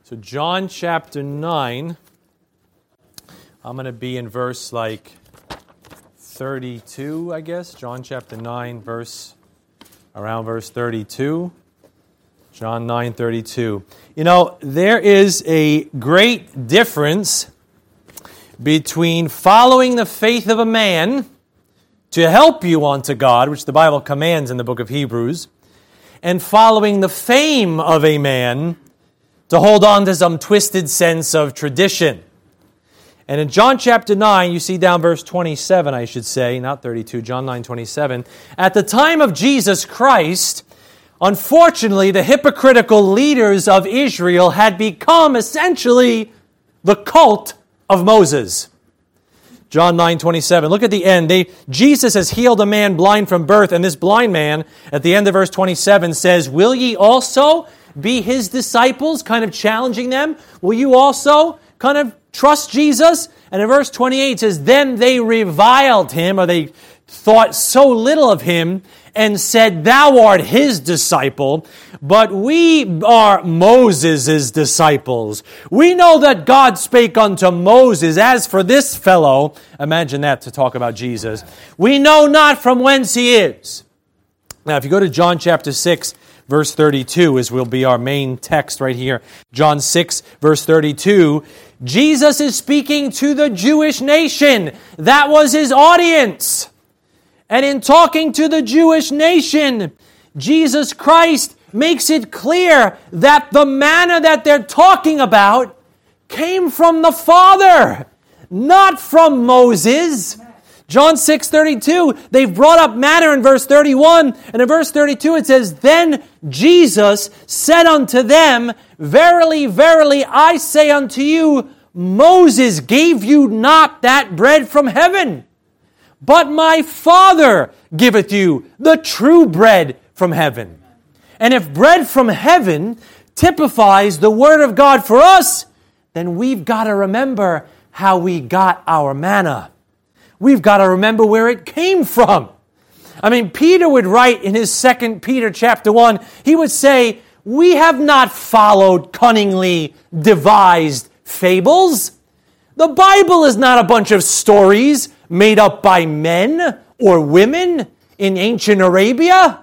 So John chapter 9, I'm going to be in verse 32, I guess. John chapter 9, around verse 32. John 9:32. You know, there is a great difference between following the faith of a man to help you unto God, which the Bible commands in the book of Hebrews, and following the fame of a man to hold on to some twisted sense of tradition. And in John chapter 9, you see down verse 27, I should say, not 32, John 9:27. At the time of Jesus Christ, unfortunately, the hypocritical leaders of Israel had become essentially the cult of Moses. John 9:27. Look at the end. Jesus has healed a man blind from birth, and this blind man, at the end of verse 27, says, "Will ye also be his disciples?" Kind of challenging them. Will you also kind of trust Jesus? And in verse 28 it says, "Then they reviled him," or they thought so little of him, and said, "Thou art his disciple, but we are Moses' disciples. We know that God spake unto Moses. As for this fellow," imagine that, to talk about Jesus, "we know not from whence he is." Now, if you go to John chapter 6, verse 32, as will be our main text right here. John 6, verse 32, Jesus is speaking to the Jewish nation. That was his audience. And in talking to the Jewish nation, Jesus Christ makes it clear that the manna that they're talking about came from the Father, not from Moses. John 6:32, they've brought up manna in verse 31, and in verse 32 it says, "Then Jesus said unto them, Verily, verily, I say unto you, Moses gave you not that bread from heaven, but my Father giveth you the true bread from heaven." And if bread from heaven typifies the Word of God for us, then we've got to remember how we got our manna. We've got to remember where it came from. I mean, Peter would write in his 2 Peter chapter 1, he would say, "We have not followed cunningly devised fables." The Bible is not a bunch of stories made up by men or women in ancient Arabia.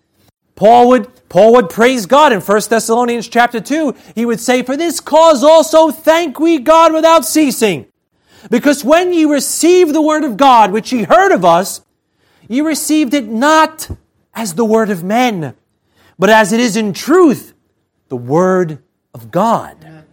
Paul would praise God in 1 Thessalonians chapter 2. He would say, "For this cause also thank we God without ceasing. Because when ye received the word of God, which ye heard of us, ye received it not as the word of men, but as it is in truth, the word of God."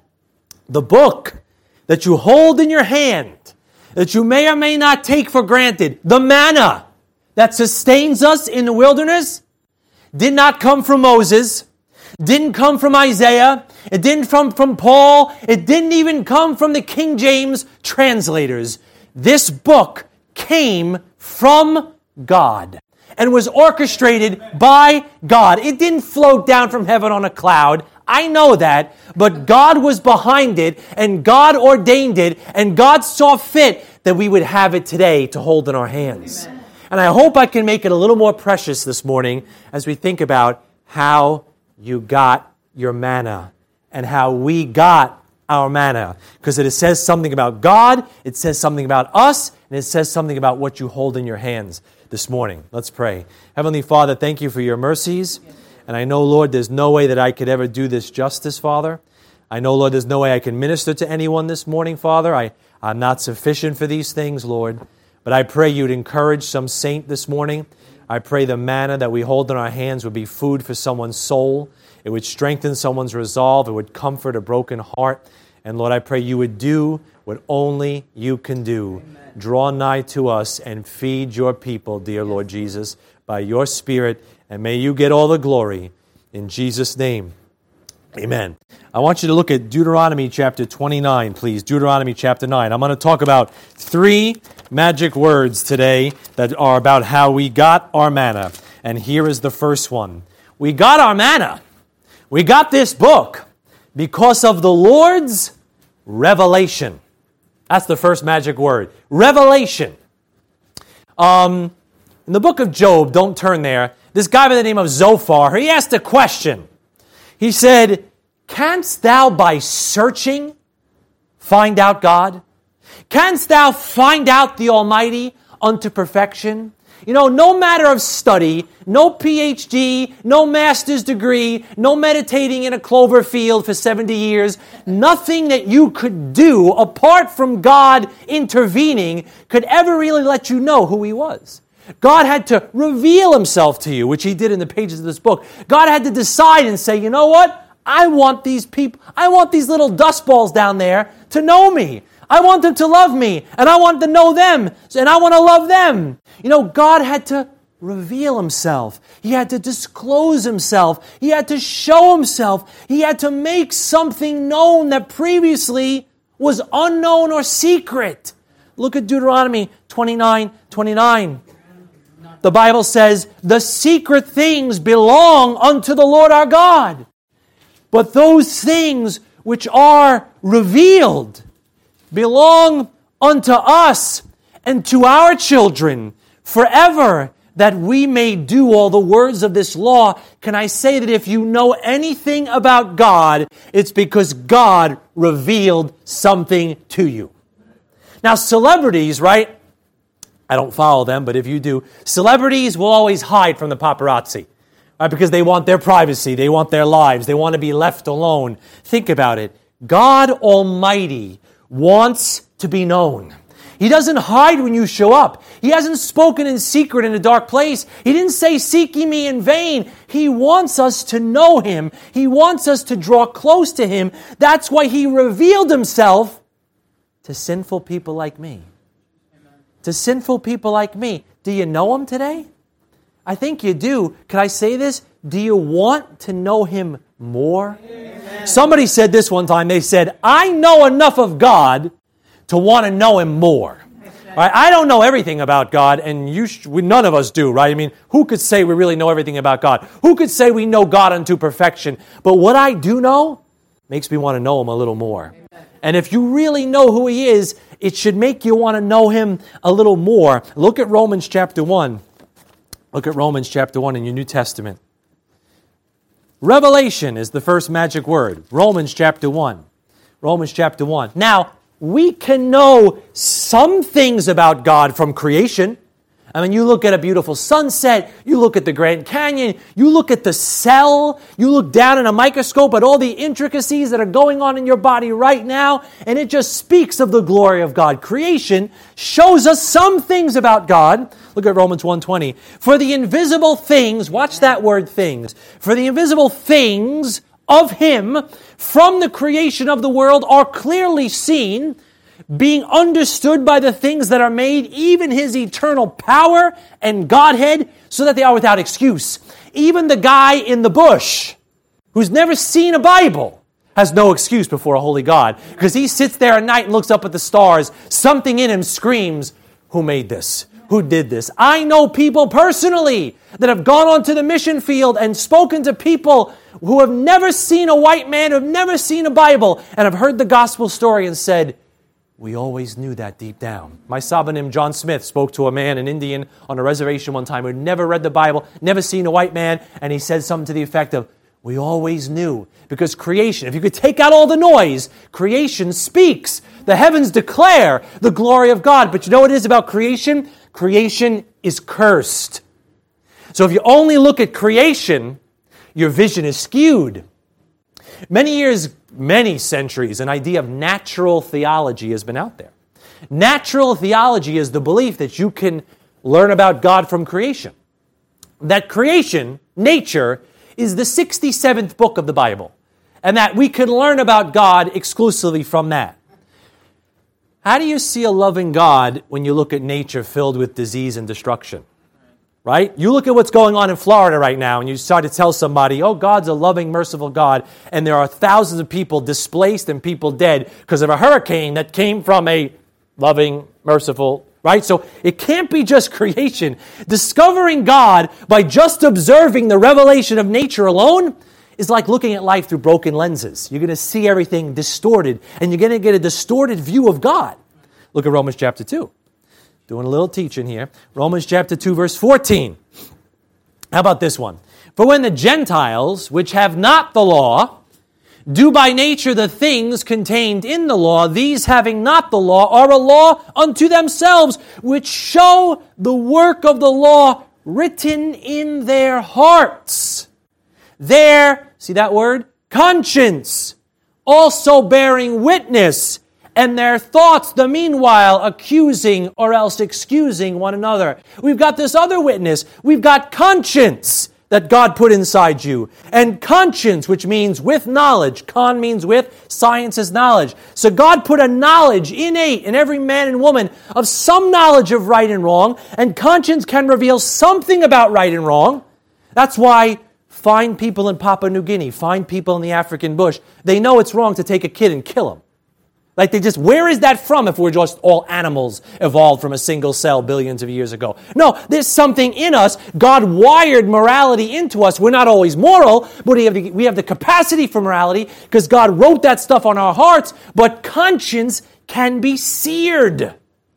The book that you hold in your hand, that you may or may not take for granted, the manna that sustains us in the wilderness, did not come from Moses, didn't come from Isaiah, it didn't come from Paul, it didn't even come from the King James translators. This book came from God and was orchestrated by God. It didn't float down from heaven on a cloud. I know that, but God was behind it, and God ordained it, and God saw fit that we would have it today to hold in our hands. Amen. And I hope I can make it a little more precious this morning as we think about how you got your manna and how we got our manna. Because it says something about God, it says something about us, and it says something about what you hold in your hands this morning. Let's pray. Heavenly Father, thank you for your mercies. And I know, Lord, there's no way that I could ever do this justice, Father. I know, Lord, there's no way I can minister to anyone this morning, Father. I'm not sufficient for these things, Lord. But I pray you'd encourage some saint this morning. I pray the manna that we hold in our hands would be food for someone's soul. It would strengthen someone's resolve. It would comfort a broken heart. And Lord, I pray you would do what only you can do. Amen. Draw nigh to us and feed your people, dear Lord Jesus, by your Spirit. And may you get all the glory. In Jesus' name, amen. I want you to look at Deuteronomy chapter 29, please. Deuteronomy chapter 9. I'm going to talk about 3 magic words today that are about how we got our manna. And here is the first one. We got our manna. We got this book because of the Lord's revelation. That's the first magic word. Revelation. In the book of Job, don't turn there, this guy by the name of Zophar, he asked a question. He said, Canst thou by searching find out God? Canst thou find out the Almighty unto perfection? You know, no matter of study, no PhD, no master's degree, no meditating in a clover field for 70 years, nothing that you could do apart from God intervening could ever really let you know who He was. God had to reveal Himself to you, which He did in the pages of this book. God had to decide and say, you know what? I want these people, I want these little dust balls down there to know me. I want them to love me, and I want to know them, and I want to love them. You know, God had to reveal Himself. He had to disclose Himself. He had to show Himself. He had to make something known that previously was unknown or secret. Look at Deuteronomy 29:29. The Bible says, the secret things belong unto the Lord our God. But those things which are revealed belong unto us and to our children forever, that we may do all the words of this law. Can I say that if you know anything about God, it's because God revealed something to you. Now, celebrities, right? I don't follow them, but if you do, celebrities will always hide from the paparazzi, right? Because they want their privacy, they want their lives, they want to be left alone. Think about it. God Almighty wants to be known. He doesn't hide when you show up. He hasn't spoken in secret in a dark place. He didn't say, seek ye me in vain. He wants us to know Him. He wants us to draw close to Him. That's why He revealed Himself to sinful people like me. Amen. To sinful people like me. Do you know Him today? I think you do. Can I say this? Do you want to know Him more? Amen. Somebody said this one time. They said, I know enough of God to want to know Him more. Right? I don't know everything about God, and none of us do, right? I mean, who could say we really know everything about God? Who could say we know God unto perfection? But what I do know makes me want to know Him a little more. Amen. And if you really know who He is, it should make you want to know Him a little more. Look at Romans chapter 1. Look at Romans chapter 1 in your New Testament. Revelation is the first magic word. Romans chapter 1. Romans chapter 1. Now, we can know some things about God from creation. I mean, you look at a beautiful sunset, you look at the Grand Canyon, you look at the cell, you look down in a microscope at all the intricacies that are going on in your body right now, and it just speaks of the glory of God. Creation shows us some things about God. Look at Romans 1:20. For the invisible things, watch that word things, for the invisible things of Him from the creation of the world are clearly seen, being understood by the things that are made, even His eternal power and Godhead, so that they are without excuse. Even the guy in the bush who's never seen a Bible has no excuse before a holy God, because he sits there at night and looks up at the stars. Something in him screams, who made this? Who did this? I know people personally that have gone onto the mission field and spoken to people who have never seen a white man, who have never seen a Bible, and have heard the gospel story and said, we always knew that deep down. My Sabanim John Smith spoke to a man, an Indian, on a reservation one time who had never read the Bible, never seen a white man, and he said something to the effect of, we always knew. Because creation, if you could take out all the noise, creation speaks. The heavens declare the glory of God. But you know what it is about creation? Creation is cursed. So if you only look at creation, your vision is skewed. Many years, many centuries, an idea of natural theology has been out there. Natural theology is the belief that you can learn about God from creation. That creation, nature, is the 67th book of the Bible, and that we can learn about God exclusively from that. How do you see a loving God when you look at nature filled with disease and destruction? Right? You look at what's going on in Florida right now, and you start to tell somebody, oh, God's a loving, merciful God, and there are thousands of people displaced and people dead because of a hurricane that came from a loving, merciful, right? So it can't be just creation. Discovering God by just observing the revelation of nature alone is like looking at life through broken lenses. You're going to see everything distorted, and you're going to get a distorted view of God. Look at Romans chapter 2. Doing a little teaching here. Romans chapter 2, verse 14. How about this one? For when the Gentiles, which have not the law, do by nature the things contained in the law, these having not the law are a law unto themselves, which show the work of the law written in their hearts. Their, see that word? Conscience, also bearing witness, and their thoughts the meanwhile accusing or else excusing one another. We've got this other witness. We've got conscience that God put inside you. And conscience, which means with knowledge. Con means with, science is knowledge. So God put a knowledge innate in every man and woman of some knowledge of right and wrong, and conscience can reveal something about right and wrong. That's why find people in Papua New Guinea, find people in the African bush, they know it's wrong to take a kid and kill him. Like they just, where is that from if we're just all animals evolved from a single cell billions of years ago? No, there's something in us. God wired morality into us. We're not always moral, but we have the capacity for morality because God wrote that stuff on our hearts, but conscience can be seared.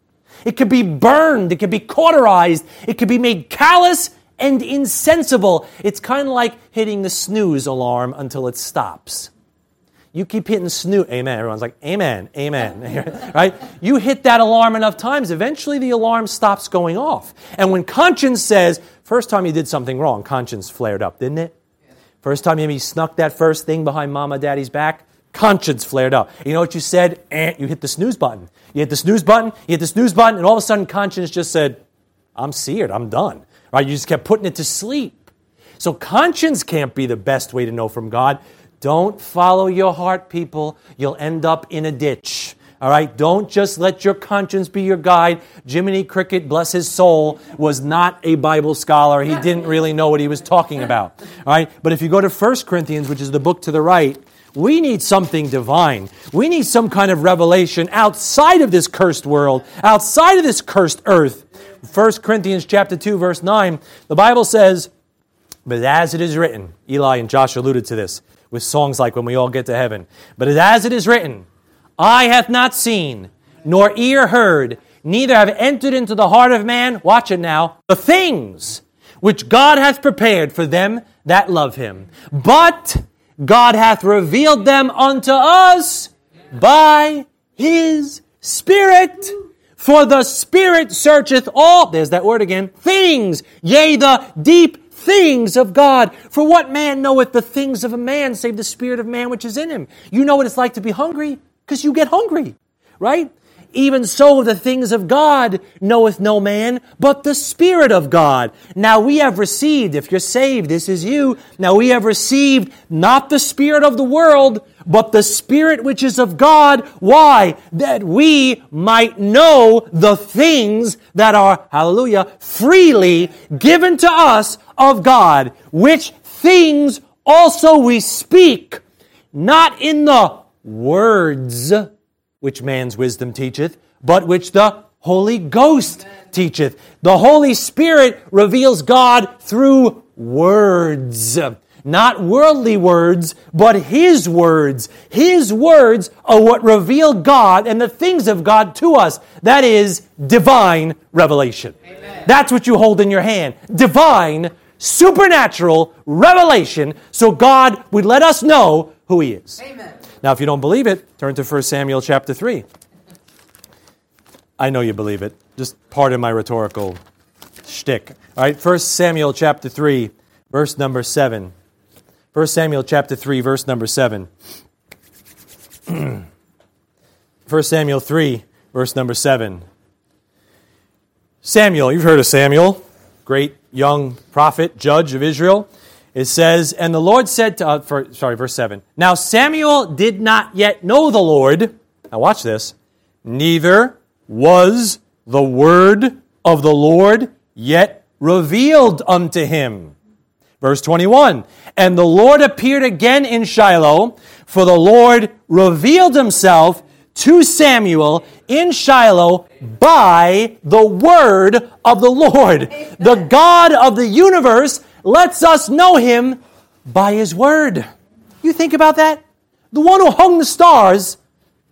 It could be burned. It could be cauterized. It could be made callous and insensible. It's kind of like hitting the snooze alarm until it stops. You keep hitting snooze. Amen. Everyone's like, amen, amen. Right? You hit that alarm enough times, eventually the alarm stops going off. And when conscience says, first time you did something wrong, conscience flared up, didn't it? First time you maybe snuck that first thing behind mama, daddy's back, conscience flared up. You know what you said? You hit the snooze button. You hit the snooze button, you hit the snooze button, and all of a sudden conscience just said, I'm seared, I'm done. Right? You just kept putting it to sleep. So conscience can't be the best way to know from God. Don't follow your heart, people. You'll end up in a ditch. All right? Don't just let your conscience be your guide. Jiminy Cricket, bless his soul, was not a Bible scholar. He didn't really know what he was talking about. All right? But if you go to 1 Corinthians, which is the book to the right, we need something divine. We need some kind of revelation outside of this cursed world, outside of this cursed earth. 1 Corinthians chapter 2, verse 9, the Bible says, but as it is written, Eli and Josh alluded to this, with songs like When We All Get to Heaven. But as it is written, eye hath not seen, nor ear heard, neither have entered into the heart of man, watch it now, the things which God hath prepared for them that love him. But God hath revealed them unto us by his Spirit. For the Spirit searcheth all, there's that word again, things, yea, the deep things of God. For what man knoweth the things of a man, save the spirit of man which is in him? You know what it's like to be hungry, because you get hungry, right? Even so, the things of God knoweth no man, but the Spirit of God. Now we have received, if you're saved, this is you. Now we have received not the spirit of the world, but the Spirit which is of God. Why? That we might know the things that are, hallelujah, freely given to us of God, which things also we speak, not in the words which man's wisdom teacheth, but which the Holy Ghost teacheth. The Holy Spirit reveals God through words. Not worldly words, but His words. His words are what reveal God and the things of God to us. That is divine revelation. Amen. That's what you hold in your hand. Divine, supernatural revelation, so God would let us know who He is. Amen. Now, if you don't believe it, turn to 1 Samuel chapter 3. I know you believe it. Just pardon my rhetorical shtick. All right, 1 Samuel chapter 3, verse number 7. 1 Samuel chapter 3, verse number 7. 1 Samuel 3, verse number 7. Samuel, you've heard of Samuel, great young prophet, judge of Israel. It says, and the Lord said to, verse 7. Now Samuel did not yet know the Lord. Now watch this. Neither was the word of the Lord yet revealed unto him. Verse 21. And the Lord appeared again in Shiloh, for the Lord revealed himself to Samuel in Shiloh by the word of the Lord. The God of the universe lets us know Him by His word. You think about that? The one who hung the stars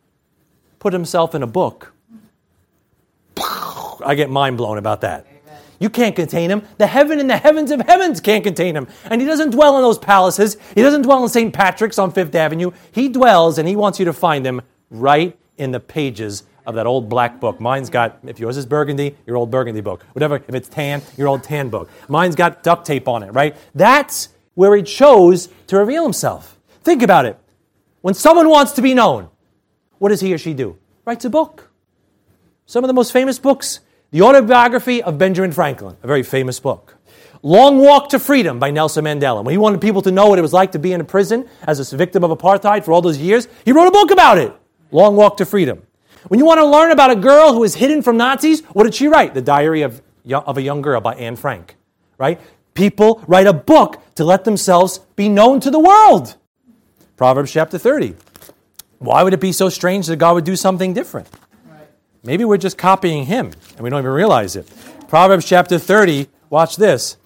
put himself in a book. I get mind blown about that. You can't contain him. The heaven and the heavens of heavens can't contain him. And he doesn't dwell in those palaces. He doesn't dwell in St. Patrick's on Fifth Avenue. He dwells, and he wants you to find him right in the pages of that old black book. Mine's got, if yours is burgundy, your old burgundy book. Whatever, if it's tan, your old tan book. Mine's got duct tape on it, right? That's where he chose to reveal himself. Think about it. When someone wants to be known, what does he or she do? Writes a book. Some of the most famous books. The Autobiography of Benjamin Franklin, a very famous book. Long Walk to Freedom by Nelson Mandela. When he wanted people to know what it was like to be in a prison as a victim of apartheid for all those years, he wrote a book about it. Long Walk to Freedom. When you want to learn about a girl who was hidden from Nazis, what did she write? The Diary of a Young Girl by Anne Frank. Right? People write a book to let themselves be known to the world. Proverbs chapter 30. Why would it be so strange that God would do something different? Maybe we're just copying him, and we don't even realize it. Proverbs chapter 30, watch this.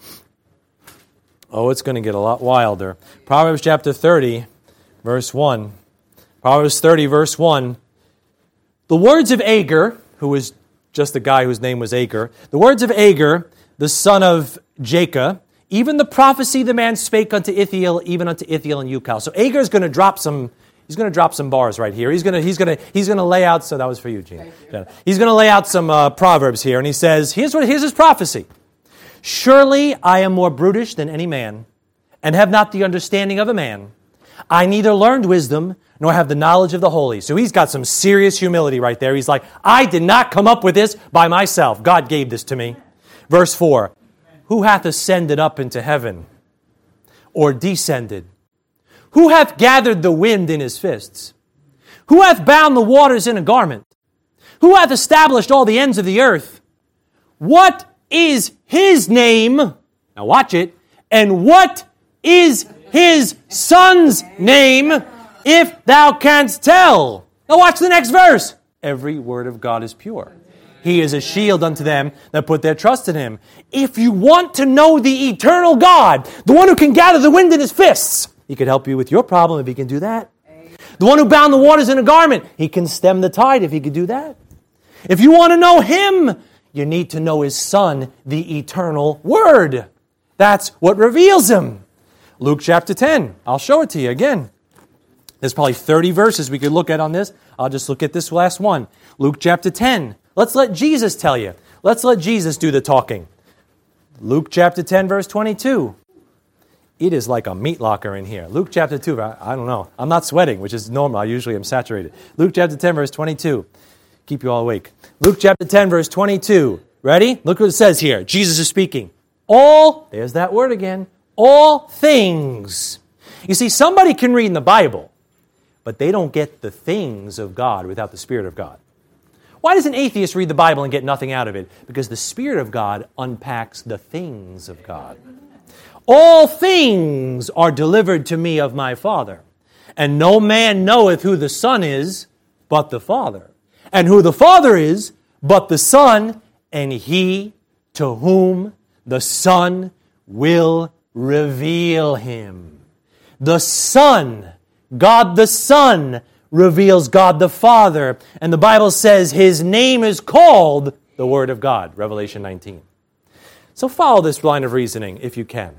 Oh, it's going to get a lot wilder. Proverbs chapter 30, verse 1. Proverbs 30, verse 1. The words of Agur, who was just a guy whose name was Agur, the words of Agur, the son of Jacob, even the prophecy the man spake unto Ithiel, even unto Ithiel and Ucal. So Agur is going to drop some... He's going to drop some bars right here. He's going to lay out. So that was for you, Gene. He's going to lay out some proverbs here, and he says, here's his prophecy: Surely I am more brutish than any man, and have not the understanding of a man. I neither learned wisdom nor have the knowledge of the holy. So he's got some serious humility right there. He's like, I did not come up with this by myself. God gave this to me. Verse 4: Who hath ascended up into heaven, or descended? Who hath gathered the wind in his fists? Who hath bound the waters in a garment? Who hath established all the ends of the earth? What is his name? Now watch it. And what is his son's name, if thou canst tell? Now watch the next verse. Every word of God is pure. He is a shield unto them that put their trust in him. If you want to know the eternal God, the one who can gather the wind in his fists, he could help you with your problem if he can do that. The one who bound the waters in a garment, he can stem the tide if he could do that. If you want to know him, you need to know his son, the eternal Word. That's what reveals him. Luke chapter 10. I'll show it to you again. There's probably 30 verses we could look at on this. I'll just look at this last one. Luke chapter 10. Let's let Jesus tell you. Let's let Jesus do the talking. Luke chapter 10, verse 22. It is like a meat locker in here. Luke chapter 2, I don't know. I'm not sweating, which is normal. I usually am saturated. Luke chapter 10, verse 22. Keep you all awake. Luke chapter 10, verse 22. Ready? Look what it says here. Jesus is speaking. There's that word again, all things. You see, somebody can read in the Bible, but they don't get the things of God without the Spirit of God. Why does an atheist read the Bible and get nothing out of it? Because the Spirit of God unpacks the things of God. All things are delivered to me of my Father, and no man knoweth who the Son is, but the Father, and who the Father is, but the Son, and he to whom the Son will reveal him. The Son, God the Son, reveals God the Father, and the Bible says his name is called the Word of God, Revelation 19. So follow this line of reasoning if you can.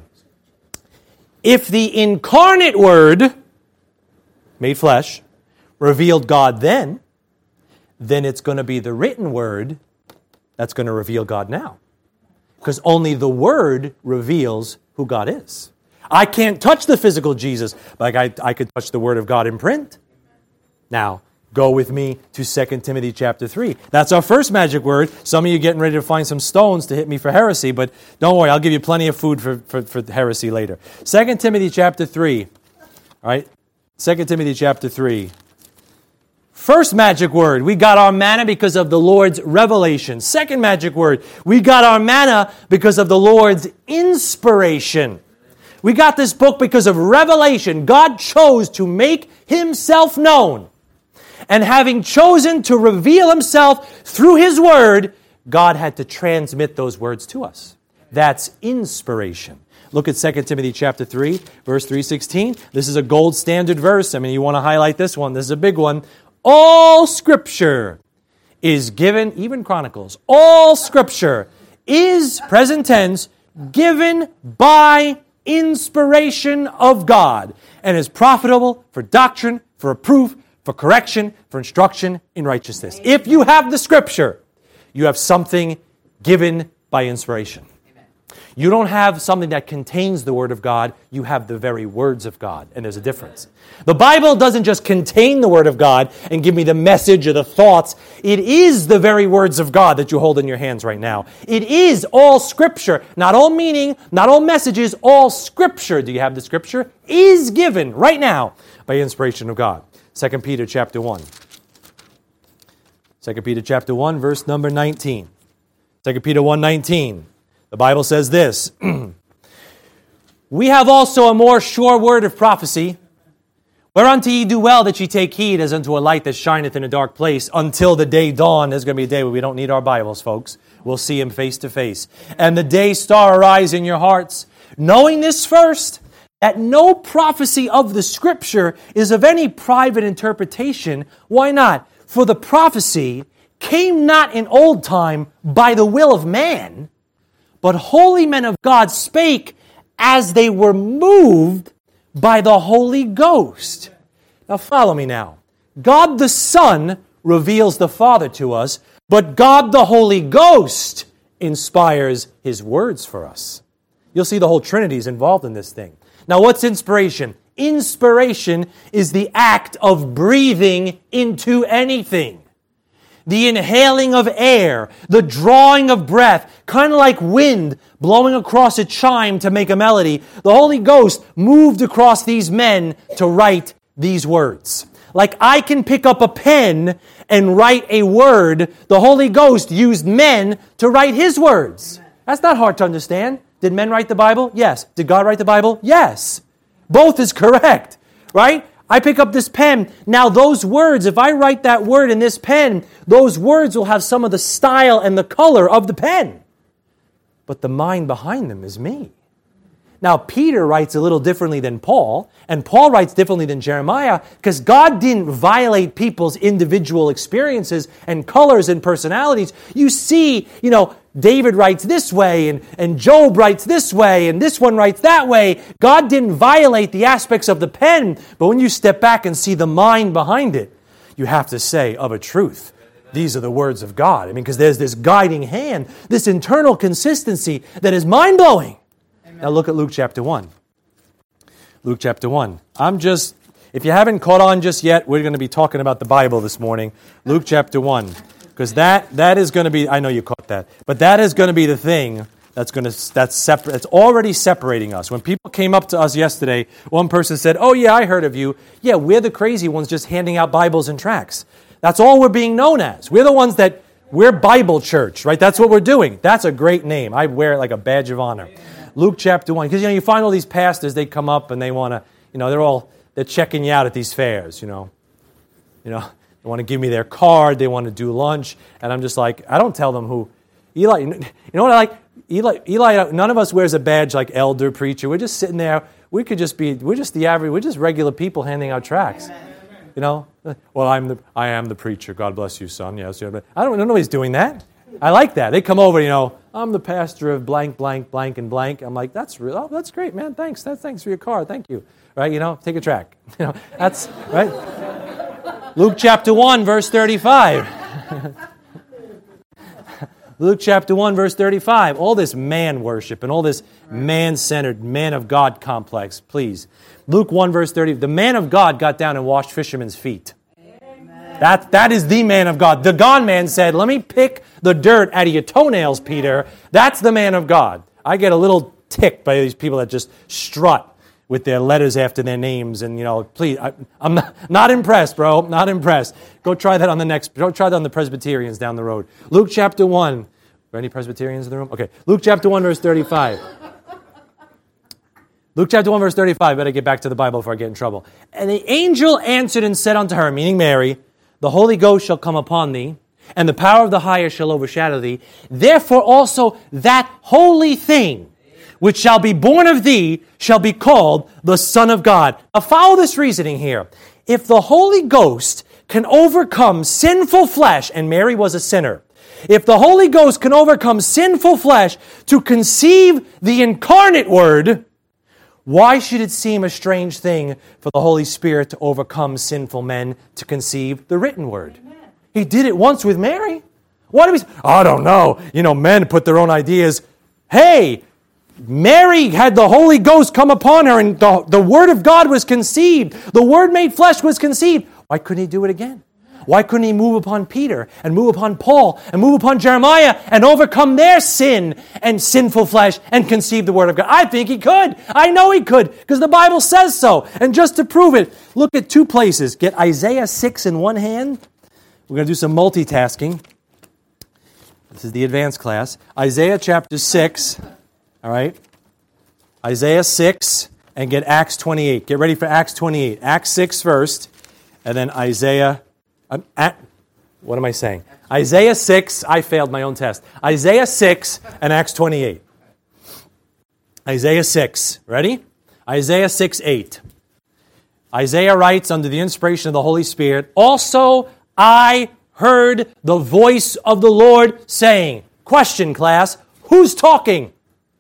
If the incarnate Word, made flesh, revealed God then it's going to be the written Word that's going to reveal God now. Because only the Word reveals who God is. I can't touch the physical Jesus, but I could touch the Word of God in print. Now, go with me to 2 Timothy chapter 3. That's our first magic word. Some of you getting ready to find some stones to hit me for heresy, but don't worry, I'll give you plenty of food for heresy later. 2 Timothy chapter 3. All right? 2 Timothy chapter 3. First magic word, we got our manna because of the Lord's revelation. Second magic word, we got our manna because of the Lord's inspiration. We got this book because of revelation. God chose to make himself known. And having chosen to reveal himself through his word, God had to transmit those words to us. That's inspiration. Look at 2 Timothy chapter 3, verse 3:16. This is a gold standard verse. I mean, you want to highlight this one. This is a big one. All Scripture is given, even Chronicles, all Scripture is, present tense, given by inspiration of God, and is profitable for doctrine, for reproof, for correction, for instruction in righteousness. If you have the Scripture, you have something given by inspiration. You don't have something that contains the Word of God. You have the very words of God, and there's a difference. The Bible doesn't just contain the Word of God and give me the message or the thoughts. It is the very words of God that you hold in your hands right now. It is all Scripture, not all meaning, not all messages, all Scripture. Do you have the Scripture? Is given right now by inspiration of God. 2 Peter chapter 1. 2 Peter chapter 1, verse number 19. 2 Peter 1:19. The Bible says this, we have also a more sure word of prophecy, whereunto ye do well that ye take heed as unto a light that shineth in a dark place until the day dawn. There's going to be a day where we don't need our Bibles, folks. We'll see Him face to face. And the day star arise in your hearts, knowing this first, that no prophecy of the Scripture is of any private interpretation. Why not? For the prophecy came not in old time by the will of man, but holy men of God spake as they were moved by the Holy Ghost. Now follow me now. God the Son reveals the Father to us, but God the Holy Ghost inspires His words for us. You'll see the whole Trinity is involved in this thing. Now what's inspiration? Inspiration is the act of breathing into anything. The inhaling of air, the drawing of breath, kind of like wind blowing across a chime to make a melody. The Holy Ghost moved across these men to write these words. Like I can pick up a pen and write a word, the Holy Ghost used men to write His words. That's not hard to understand. Did men write the Bible? Yes. Did God write the Bible? Yes. Both is correct, right? I pick up this pen. Now those words, if I write that word in this pen, those words will have some of the style and the color of the pen. But the mind behind them is me. Now Peter writes a little differently than Paul, and Paul writes differently than Jeremiah, because God didn't violate people's individual experiences and colors and personalities. You see, David writes this way, and Job writes this way, and this one writes that way. God didn't violate the aspects of the pen, but when you step back and see the mind behind it, you have to say, of a truth, these are the words of God. Because there's this guiding hand, this internal consistency that is mind-blowing. Amen. Now look at Luke chapter 1. Luke chapter 1. If you haven't caught on just yet, we're going to be talking about the Bible this morning. Luke chapter 1. Because that is going to be, I know you caught that, but that is going to be the thing that's already separating us. When people came up to us yesterday, one person said, "Oh yeah, I heard of you. Yeah, we're the crazy ones just handing out Bibles and tracts. That's all we're being known as. We're the ones we're Bible Church, right? That's what we're doing." That's a great name. I wear it like a badge of honor. Luke chapter 1, because you find all these pastors, they come up and they want to, they're checking you out at these fairs, They want to give me their card. They want to do lunch. And I'm just like, I don't tell them who. Eli, you know what I like? Eli, none of us wears a badge like elder, preacher. We're just sitting there. We're just the average, we're just regular people handing out tracts. Well, I am the preacher. God bless you, son. Yes. I don't know nobody's doing that. I like that. They come over, I'm the pastor of blank, blank, blank, and blank. I'm like, that's real. Oh, that's great, man. Thanks. Thanks for your card. Thank you. Right? Take a tract. That's right. Luke chapter 1, verse 35. Luke chapter 1, verse 35. All this man worship and all this man-centered, man of God complex, please. Luke 1, verse 30. The man of God got down and washed fishermen's feet. Amen. That is the man of God. The God man said, let me pick the dirt out of your toenails, Peter. That's the man of God. I get a little ticked by these people that just strut with their letters after their names, and please, I'm not impressed, bro. Not impressed. Go try that on the Presbyterians down the road. Luke chapter 1. Are there any Presbyterians in the room? Okay. Luke chapter 1, verse 35. Luke chapter 1, verse 35. Better get back to the Bible before I get in trouble. And the angel answered and said unto her, meaning Mary, the Holy Ghost shall come upon thee, and the power of the highest shall overshadow thee. Therefore also that holy thing which shall be born of thee shall be called the Son of God. Now follow this reasoning here. If the Holy Ghost can overcome sinful flesh, and Mary was a sinner, If the Holy Ghost can overcome sinful flesh to conceive the incarnate Word, why should it seem a strange thing for the Holy Spirit to overcome sinful men to conceive the written Word? He did it once with Mary. Why do we say, I don't know. Men put their own ideas. Hey, Mary had the Holy Ghost come upon her and the Word of God was conceived. The Word made flesh was conceived. Why couldn't He do it again? Why couldn't He move upon Peter and move upon Paul and move upon Jeremiah and overcome their sin and sinful flesh and conceive the Word of God? I think He could. I know He could because the Bible says so. And just to prove it, look at two places. Get Isaiah 6 in one hand. We're going to do some multitasking. This is the advanced class. Isaiah chapter 6. All right? Isaiah 6 and get Acts 28. Get ready for Acts 28. Acts 6 first, and then Isaiah... what am I saying? Isaiah 6, I failed my own test. Isaiah 6 and Acts 28. Isaiah 6, ready? Isaiah 6:8. Isaiah writes under the inspiration of the Holy Spirit, also I heard the voice of the Lord saying, question class, who's talking?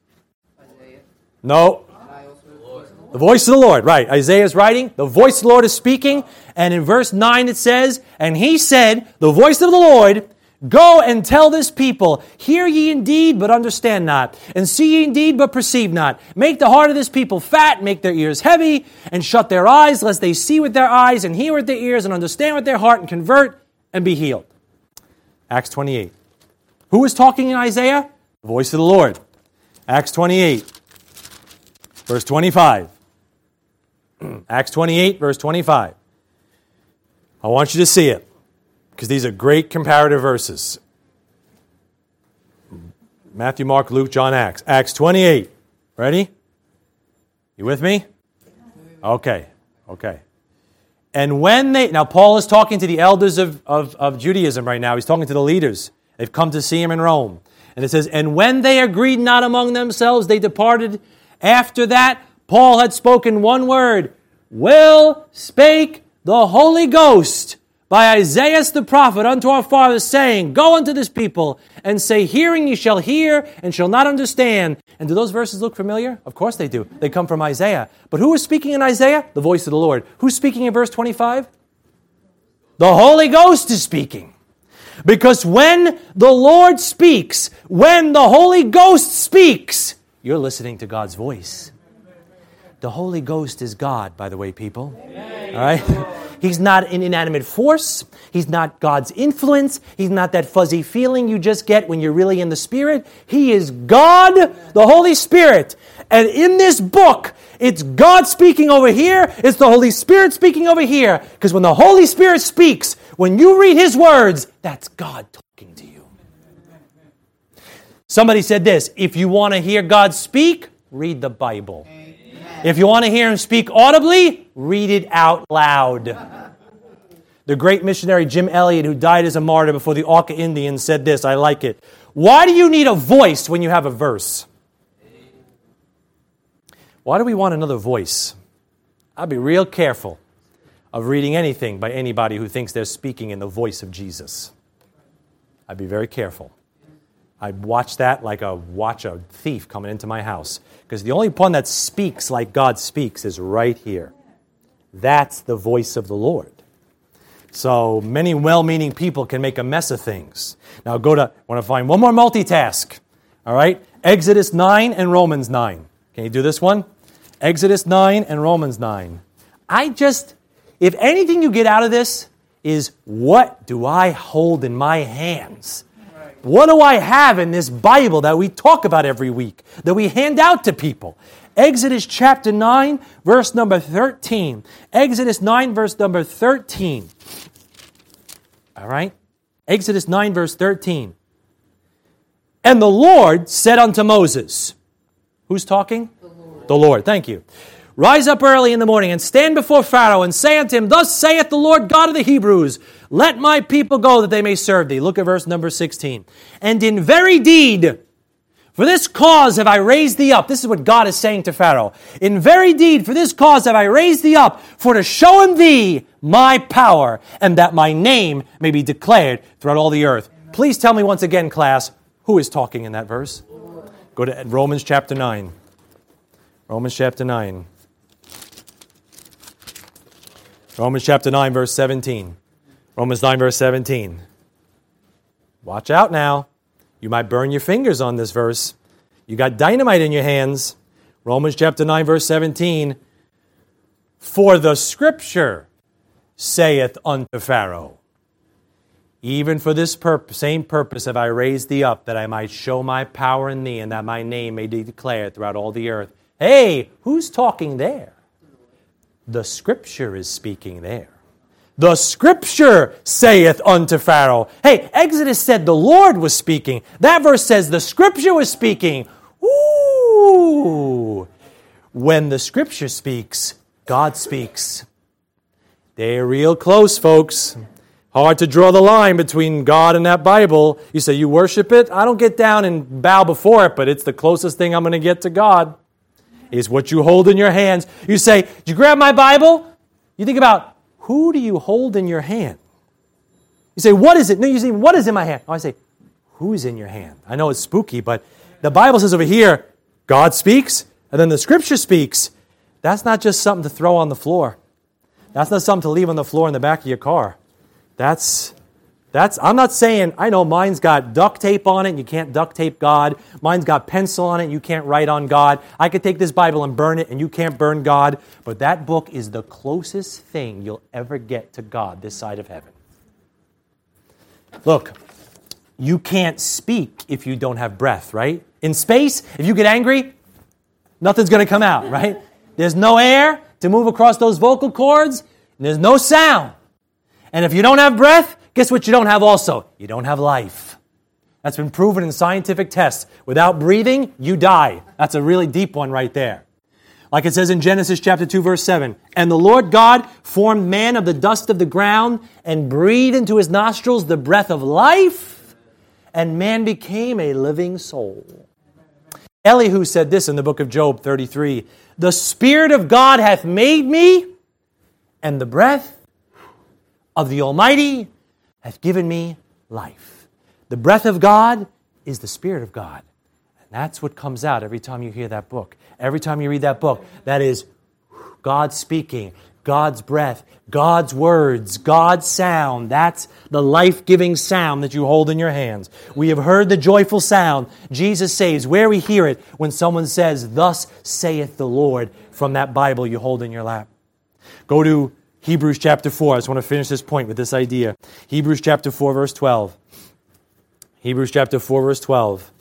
No. The voice of the Lord, right. Isaiah is writing, the voice of the Lord is speaking, and in verse 9 it says, and he said, the voice of the Lord, go and tell this people, hear ye indeed, but understand not, and see ye indeed, but perceive not. Make the heart of this people fat, make their ears heavy, and shut their eyes, lest they see with their eyes, and hear with their ears, and understand with their heart, and convert, and be healed. Acts 28. Who is talking in Isaiah? The voice of the Lord. Acts 28. Verse 25. Acts 28, verse 25. I want you to see it, because these are great comparative verses. Matthew, Mark, Luke, John, Acts. Acts 28. Ready? You with me? Okay. And when now Paul is talking to the elders of Judaism right now. He's talking to the leaders. They've come to see him in Rome. And it says, and when they agreed not among themselves, they departed. After that, Paul had spoken one word, will spake the Holy Ghost by Isaiah the prophet unto our fathers, saying, go unto this people, and say, hearing ye shall hear, and shall not understand. And do those verses look familiar? Of course they do. They come from Isaiah. But who is speaking in Isaiah? The voice of the Lord. Who's speaking in verse 25? The Holy Ghost is speaking. Because when the Lord speaks, when the Holy Ghost speaks, you're listening to God's voice. The Holy Ghost is God, by the way, people. Amen. All right? He's not an inanimate force. He's not God's influence. He's not that fuzzy feeling you just get when you're really in the Spirit. He is God, the Holy Spirit. And in this book, it's God speaking over here. It's the Holy Spirit speaking over here. Because when the Holy Spirit speaks, when you read His words, that's God talking to you. Somebody said this, if you want to hear God speak, read the Bible. Amen. If you want to hear Him speak audibly, read it out loud. The great missionary Jim Elliot, who died as a martyr before the Auca Indians, said this, I like it. Why do you need a voice when you have a verse? Why do we want another voice? I'll be real careful of reading anything by anybody who thinks they're speaking in the voice of Jesus. I'd be very careful. I watch that like watch a thief coming into my house. Because the only one that speaks like God speaks is right here. That's the voice of the Lord. So many well-meaning people can make a mess of things. Now I want to find one more multitask. All right? Exodus 9 and Romans 9. Can you do this one? Exodus 9 and Romans 9. If anything you get out of this is, what do I hold in my hands? What do I have in this Bible that we talk about every week, that we hand out to people? Exodus chapter 9, verse number 13. Exodus 9, verse number 13. All right? Exodus 9, verse 13. And the Lord said unto Moses, who's talking? The Lord. The Lord, thank you. Rise up early in the morning and stand before Pharaoh and say unto him, thus saith the Lord God of the Hebrews, let my people go that they may serve thee. Look at verse number 16. And in very deed, for this cause have I raised thee up. This is what God is saying to Pharaoh. In very deed, for this cause have I raised thee up, for to show in thee my power, and that my name may be declared throughout all the earth. please tell me once again, class, who is talking in that verse? Go to Romans chapter 9. Romans chapter 9. Romans chapter 9, verse 17. Romans 9, verse 17. Watch out now. You might burn your fingers on this verse. You got dynamite in your hands. Romans chapter 9, verse 17. For the Scripture saith unto Pharaoh, even for this same purpose have I raised thee up, that I might show my power in thee, and that my name may be declared throughout all the earth. Hey, who's talking there? The Scripture is speaking there. The Scripture saith unto Pharaoh. Hey, Exodus said the Lord was speaking. That verse says the Scripture was speaking. Ooh! When the Scripture speaks, God speaks. They're real close, folks. Hard to draw the line between God and that Bible. You say, you worship it? I don't get down and bow before it, but it's the closest thing I'm going to get to God. Is what you hold in your hands. You say, did you grab my Bible? You think about, who do you hold in your hand? You say, what is it? No, you say, what is in my hand? Oh, I say, who is in your hand? I know it's spooky, but the Bible says over here, God speaks, and then the Scripture speaks. That's not just something to throw on the floor. That's not something to leave on the floor in the back of your car. I'm not saying, I know mine's got duct tape on it, and you can't duct tape God. Mine's got pencil on it, and you can't write on God. I could take this Bible and burn it, and you can't burn God. But that book is the closest thing you'll ever get to God this side of heaven. Look, you can't speak if you don't have breath, right? In space, if you get angry, nothing's going to come out, right? There's no air to move across those vocal cords, and there's no sound. And if you don't have breath, guess what you don't have also? You don't have life. That's been proven in scientific tests. Without breathing, you die. That's a really deep one right there. Like it says in Genesis chapter 2, verse 7, and the Lord God formed man of the dust of the ground and breathed into his nostrils the breath of life, and man became a living soul. Elihu said this in the book of Job 33, the Spirit of God hath made me, and the breath of the Almighty hath given me life. The breath of God is the Spirit of God. And that's what comes out every time you hear that book. Every time you read that book, that is God speaking, God's breath, God's words, God's sound. That's the life-giving sound that you hold in your hands. We have heard the joyful sound. Jesus saves where we hear it when someone says, thus saith the Lord, from that Bible you hold in your lap. Go to Hebrews chapter 4. I just want to finish this point with this idea. Hebrews chapter 4, verse 12. Hebrews chapter 4, verse 12.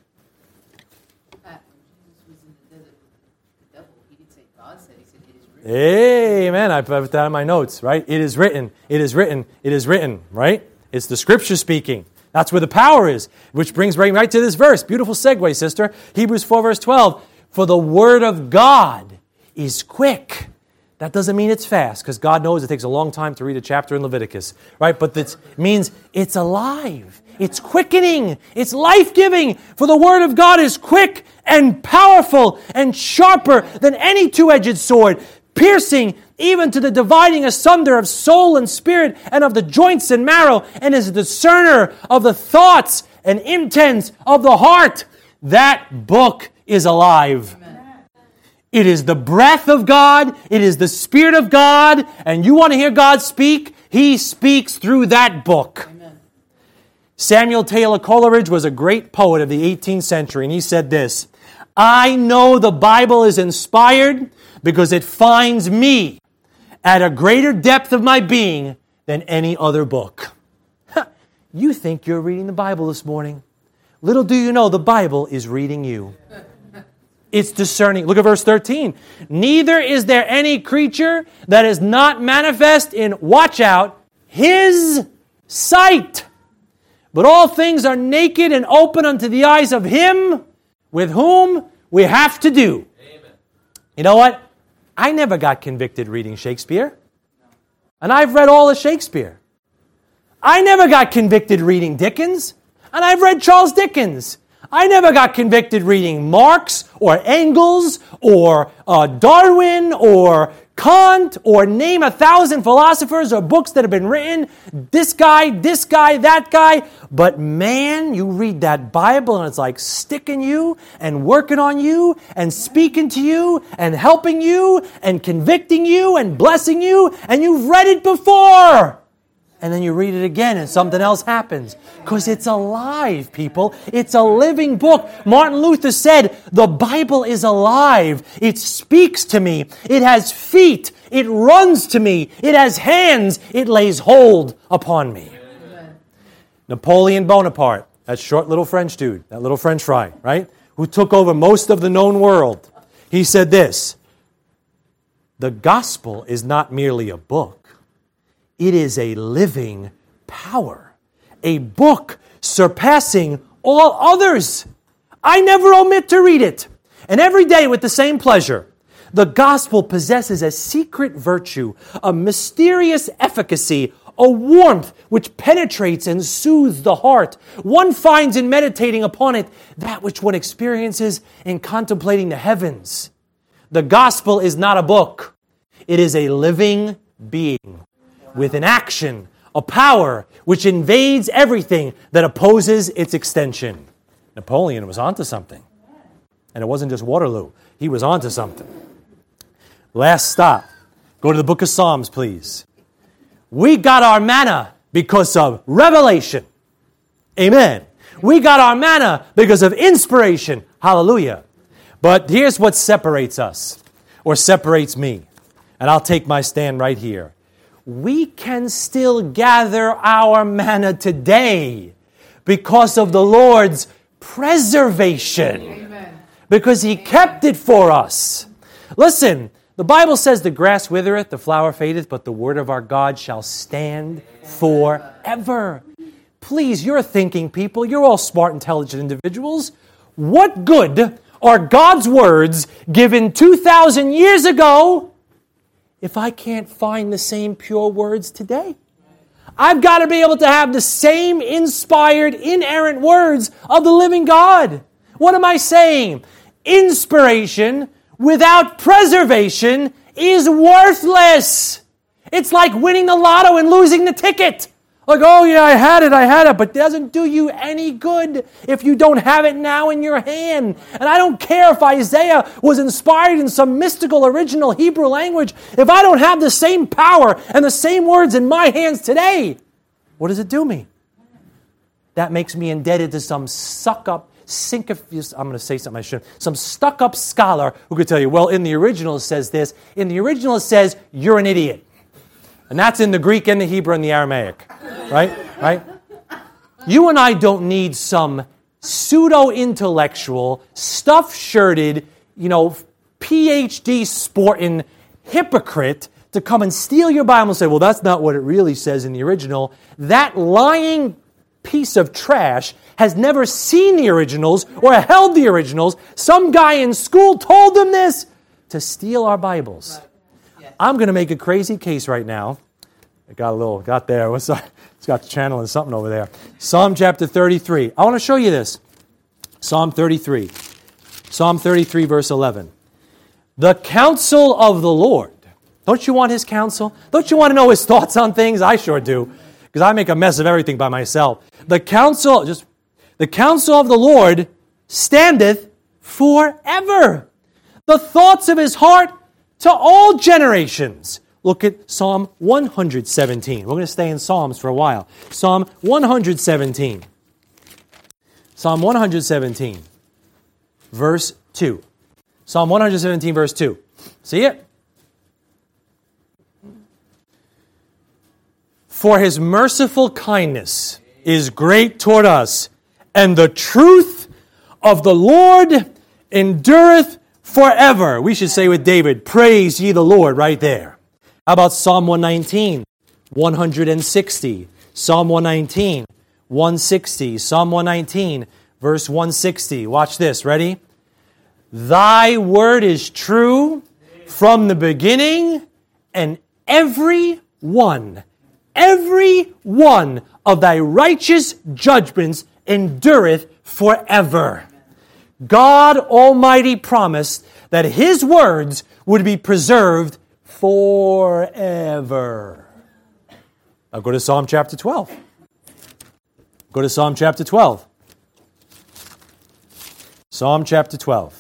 Amen. I put that in my notes, right? It is written. It is written. It is written, right? It's the Scripture speaking. That's where the power is, which brings right to this verse. Beautiful segue, sister. Hebrews 4, verse 12. For the word of God is quick. That doesn't mean it's fast, because God knows it takes a long time to read a chapter in Leviticus, right? But it means it's alive. It's quickening. It's life-giving. For the word of God is quick and powerful and sharper than any two-edged sword, piercing even to the dividing asunder of soul and spirit and of the joints and marrow, and is a discerner of the thoughts and intents of the heart. That book is alive. Amen. It is the breath of God. It is the Spirit of God. And you want to hear God speak? He speaks through that book. Amen. Samuel Taylor Coleridge was a great poet of the 18th century, and he said this, I know the Bible is inspired because it finds me at a greater depth of my being than any other book. You think you're reading the Bible this morning. Little do you know, the Bible is reading you. It's discerning. Look at verse 13. Neither is there any creature that is not manifest in, watch out, His sight. But all things are naked and open unto the eyes of Him with whom we have to do. Amen. You know what? I never got convicted reading Shakespeare. And I've read all of Shakespeare. I never got convicted reading Dickens. And I've read Charles Dickens. I never got convicted reading Marx or Engels or Darwin or Kant, or name 1,000 philosophers or books that have been written, this guy, that guy. But man, you read that Bible and it's like sticking you and working on you and speaking to you and helping you and convicting you and blessing you, and you've read it before. And then you read it again and something else happens. Because it's alive, people. It's a living book. Martin Luther said, the Bible is alive. It speaks to me. It has feet. It runs to me. It has hands. It lays hold upon me. Amen. Napoleon Bonaparte, that short little French dude, that little French fry, right? Who took over most of the known world. He said this, the gospel is not merely a book. It is a living power, a book surpassing all others. I never omit to read it, and every day with the same pleasure. The gospel possesses a secret virtue, a mysterious efficacy, a warmth which penetrates and soothes the heart. One finds in meditating upon it that which one experiences in contemplating the heavens. The gospel is not a book. It is a living being, with an action, a power which invades everything that opposes its extension. Napoleon was onto something. And it wasn't just Waterloo. He was onto something. Last stop. Go to the book of Psalms, please. We got our manna because of revelation. Amen. We got our manna because of inspiration. Hallelujah. But here's what separates us, or separates me. And I'll take my stand right here. We can still gather our manna today because of the Lord's preservation. Amen. Because He kept it for us. Listen, the Bible says the grass withereth, the flower fadeth, but the word of our God shall stand forever. Please, you're thinking people. You're all smart, intelligent individuals. What good are God's words given 2,000 years ago if I can't find the same pure words today? I've got to be able to have the same inspired, inerrant words of the living God. What am I saying? Inspiration without preservation is worthless. It's like winning the lotto and losing the ticket. Like, oh yeah, I had it, but it doesn't do you any good if you don't have it now in your hand. And I don't care if Isaiah was inspired in some mystical original Hebrew language. If I don't have the same power and the same words in my hands today, what does it do me? That makes me indebted to some I'm going to say something I shouldn't. Some stuck-up scholar who could tell you, well, in the original it says this. In the original it says, you're an idiot. And that's in the Greek and the Hebrew and the Aramaic. Right? You and I don't need some pseudo-intellectual, stuff-shirted, PhD sporting hypocrite to come and steal your Bible and say, well, that's not what it really says in the original. That lying piece of trash has never seen the originals or held the originals. Some guy in school told them this to steal our Bibles. Right. Yes. I'm going to make a crazy case right now. It got there. It's got channeling something over there. Psalm chapter 33. I want to show you this. Psalm 33. Psalm 33, verse 11. The counsel of the Lord. Don't you want His counsel? Don't you want to know His thoughts on things? I sure do. Because I make a mess of everything by myself. The counsel of the Lord standeth forever. The thoughts of His heart to all generations. Look at Psalm 117. We're going to stay in Psalms for a while. Psalm 117. Psalm 117, verse 2. Psalm 117, verse 2. See it? For His merciful kindness is great toward us, and the truth of the Lord endureth forever. We should say with David, praise ye the Lord, right there. How about Psalm 119, 160? Psalm 119, 160. Psalm 119, verse 160. Watch this. Ready? Thy word is true from the beginning, and every one of thy righteous judgments endureth forever. God Almighty promised that His words would be preserved forever. Now go to Psalm chapter 12. Go to Psalm chapter 12. Psalm chapter 12.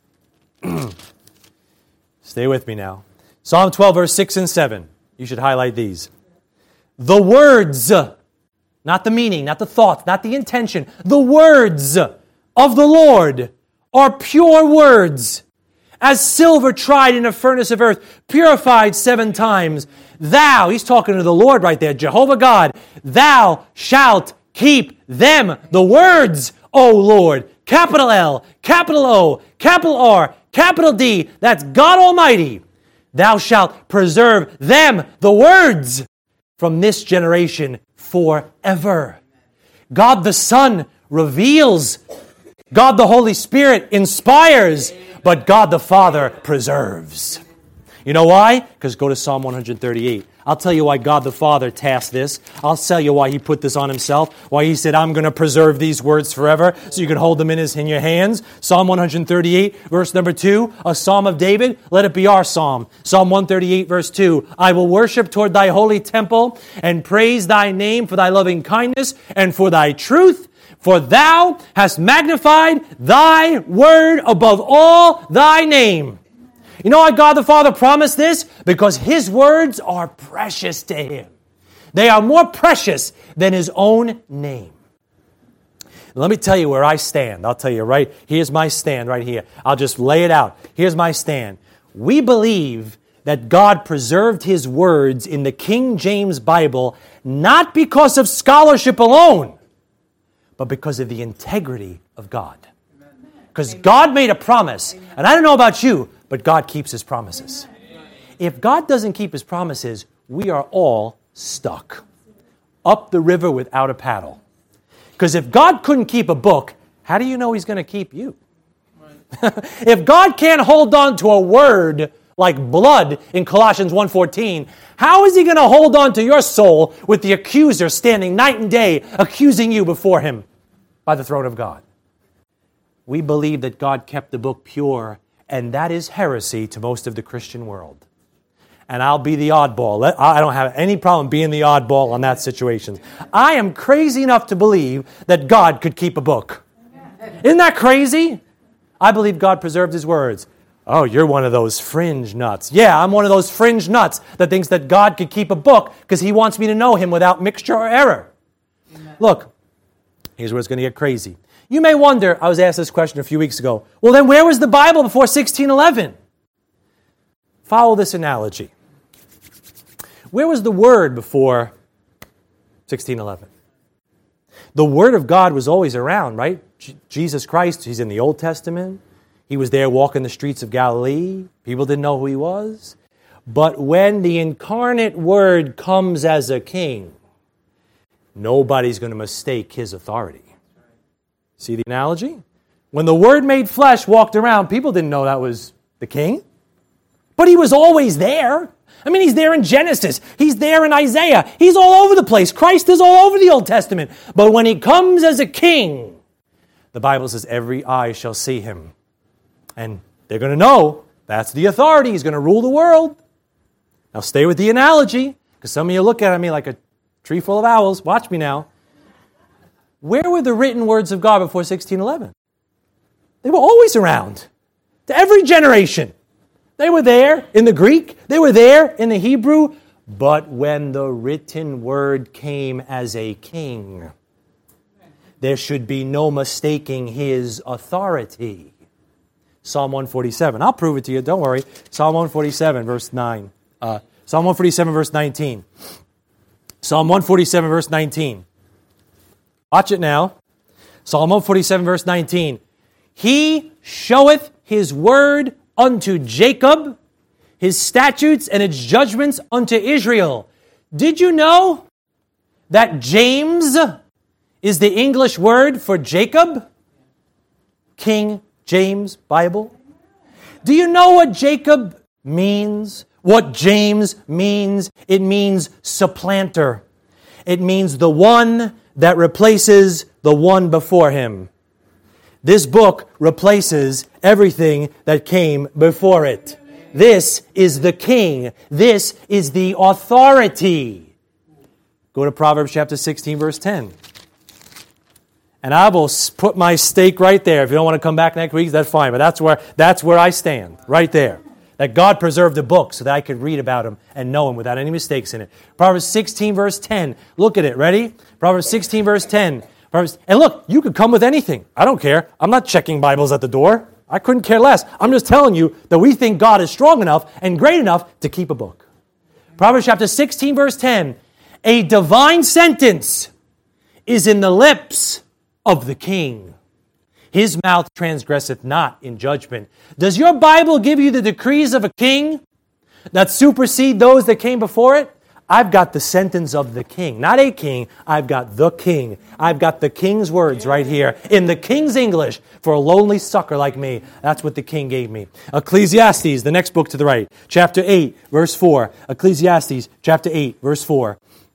Stay with me now. Psalm 12, verse 6 and 7. You should highlight these. The words, not the meaning, not the thoughts, not the intention. The words of the Lord are pure words, as silver tried in a furnace of earth, purified 7 times. Thou, he's talking to the Lord right there, Jehovah God, thou shalt keep them, the words, O Lord. Capital L, capital O, capital R, capital D. That's God Almighty. Thou shalt preserve them, the words, from this generation forever. God the Son reveals. God the Holy Spirit inspires. But God the Father preserves. You know why? Because go to Psalm 138. I'll tell you why God the Father tasked this. I'll tell you why He put this on Himself. Why He said, I'm going to preserve these words forever so you can hold them in your hands. Psalm 138, verse number 2, a Psalm of David. Let it be our Psalm. Psalm 138, verse 2. I will worship toward thy holy temple and praise thy name for thy loving kindness and for thy truth. For thou hast magnified thy word above all thy name. You know why God the Father promised this? Because His words are precious to Him. They are more precious than His own name. Let me tell you where I stand. I'll tell you right, here's my stand right here. I'll just lay it out. Here's my stand. We believe that God preserved His words in the King James Bible not because of scholarship alone, but because of the integrity of God. Because God made a promise, and I don't know about you, but God keeps His promises. If God doesn't keep His promises, we are all stuck up the river without a paddle. Because if God couldn't keep a book, how do you know He's going to keep you? If God can't hold on to a word like blood in Colossians 1:14, how is He going to hold on to your soul with the accuser standing night and day accusing you before Him by the throne of God? We believe that God kept the book pure, and that is heresy to most of the Christian world. And I'll be the oddball. I don't have any problem being the oddball on that situation. I am crazy enough to believe that God could keep a book. Isn't that crazy? I believe God preserved His words. Oh, you're one of those fringe nuts. Yeah, I'm one of those fringe nuts that thinks that God could keep a book because He wants me to know Him without mixture or error. Amen. Look, here's where it's going to get crazy. You may wonder, I was asked this question a few weeks ago, well then where was the Bible before 1611? Follow this analogy. Where was the Word before 1611? The Word of God was always around, right? Jesus Christ, He's in the Old Testament. He was there walking the streets of Galilee. People didn't know who He was. But when the incarnate Word comes as a king, nobody's going to mistake His authority. See the analogy? When the Word made flesh walked around, people didn't know that was the king. But He was always there. I mean, He's there in Genesis. He's there in Isaiah. He's all over the place. Christ is all over the Old Testament. But when He comes as a king, the Bible says every eye shall see Him. And they're going to know that's the authority. He's going to rule the world. Now stay with the analogy, because some of you look at me like a tree full of owls. Watch me now. Where were the written words of God before 1611? They were always around. To every generation. They were there in the Greek. They were there in the Hebrew. But when the written word came as a king, there should be no mistaking His authority. Psalm 147. I'll prove it to you. Don't worry. Psalm 147, verse 9. Psalm 147, verse 19. Psalm 147, verse 19. Watch it now. Psalm 147, verse 19. He showeth His word unto Jacob, His statutes and His judgments unto Israel. Did you know that James is the English word for Jacob? King James Bible. Do you know what Jacob means? What James means? It means supplanter. It means the one that replaces the one before him. This book replaces everything that came before it. This is the king. This is the authority. Go to Proverbs chapter 16, verse 10. And I will put my stake right there. If you don't want to come back next week, that's fine. But that's where I stand, right there. That God preserved a book so that I could read about him and know him without any mistakes in it. Proverbs 16, verse 10. Look at it. Ready? Proverbs 16, verse 10. And look, you could come with anything. I don't care. I'm not checking Bibles at the door. I couldn't care less. I'm just telling you that we think God is strong enough and great enough to keep a book. Proverbs chapter 16, verse 10. A divine sentence is in the lips of the king. His mouth transgresseth not in judgment. Does your Bible give you the decrees of a king that supersede those that came before it? I've got the sentence of the king. Not a king, I've got the king. I've got the king's words right here in the king's English for a lonely sucker like me. That's what the king gave me. Ecclesiastes, the next book to the right, chapter 8, verse 4. Ecclesiastes, chapter 8, verse 4.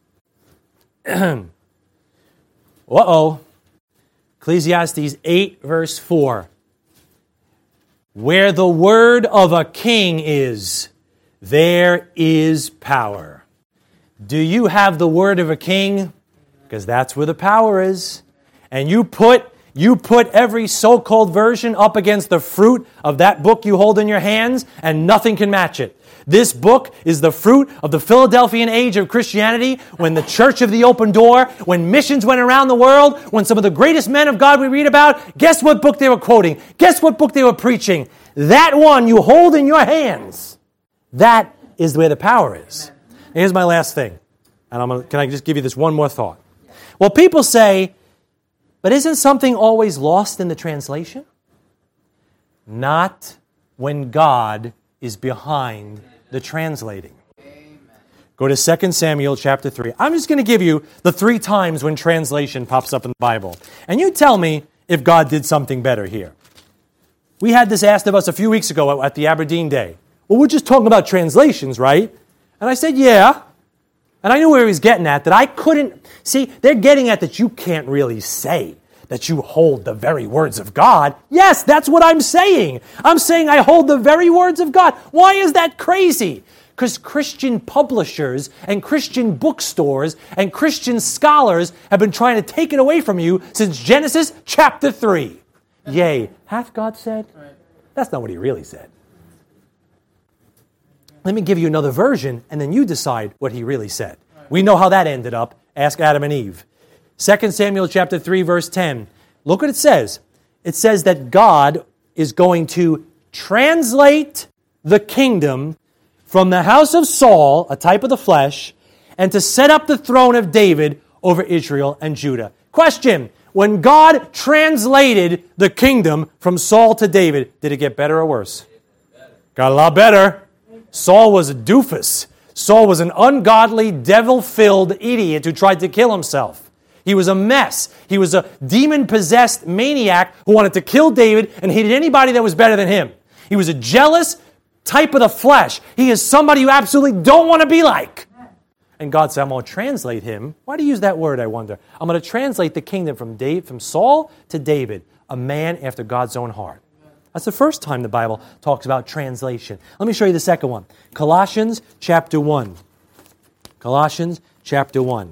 Uh-oh. Ecclesiastes 8, verse 4. Where the word of a king is, there is power. Do you have the word of a king? Because that's where the power is. And you put every so-called version up against the fruit of that book you hold in your hands, and nothing can match it. This book is the fruit of the Philadelphian age of Christianity, when the Church of the Open Door, when missions went around the world, when some of the greatest men of God we read about, guess what book they were quoting? Guess what book they were preaching? That one you hold in your hands. That is where the power is. Here's my last thing. And can I just give you this one more thought? Well, people say, but isn't something always lost in the translation? Not when God is behind the translating. Go to 2 Samuel chapter 3. I'm just going to give you the 3 times when translation pops up in the Bible. And you tell me if God did something better here. We had this asked of us a few weeks ago at the Aberdeen Day. Well, we're just talking about translations, right? And I said, yeah. And I knew where he was getting at, that I couldn't... See, they're getting at that you can't really say that you hold the very words of God. Yes, that's what I'm saying. I'm saying I hold the very words of God. Why is that crazy? Because Christian publishers and Christian bookstores and Christian scholars have been trying to take it away from you since Genesis chapter 3. Yea, hath God said? That's not what he really said. Let me give you another version, and then you decide what he really said. We know how that ended up. Ask Adam and Eve. 2 Samuel chapter 3, verse 10. Look what it says. It says that God is going to translate the kingdom from the house of Saul, a type of the flesh, and to set up the throne of David over Israel and Judah. Question. When God translated the kingdom from Saul to David, did it get better or worse? Got a lot better. Saul was a doofus. Saul was an ungodly, devil-filled idiot who tried to kill himself. He was a mess. He was a demon-possessed maniac who wanted to kill David and hated anybody that was better than him. He was a jealous type of the flesh. He is somebody you absolutely don't want to be like. And God said, I'm going to translate him. Why do you use that word, I wonder? I'm going to translate the kingdom from Saul to David, a man after God's own heart. That's the first time the Bible talks about translation. Let me show you the second one. Colossians chapter 1. Colossians chapter 1.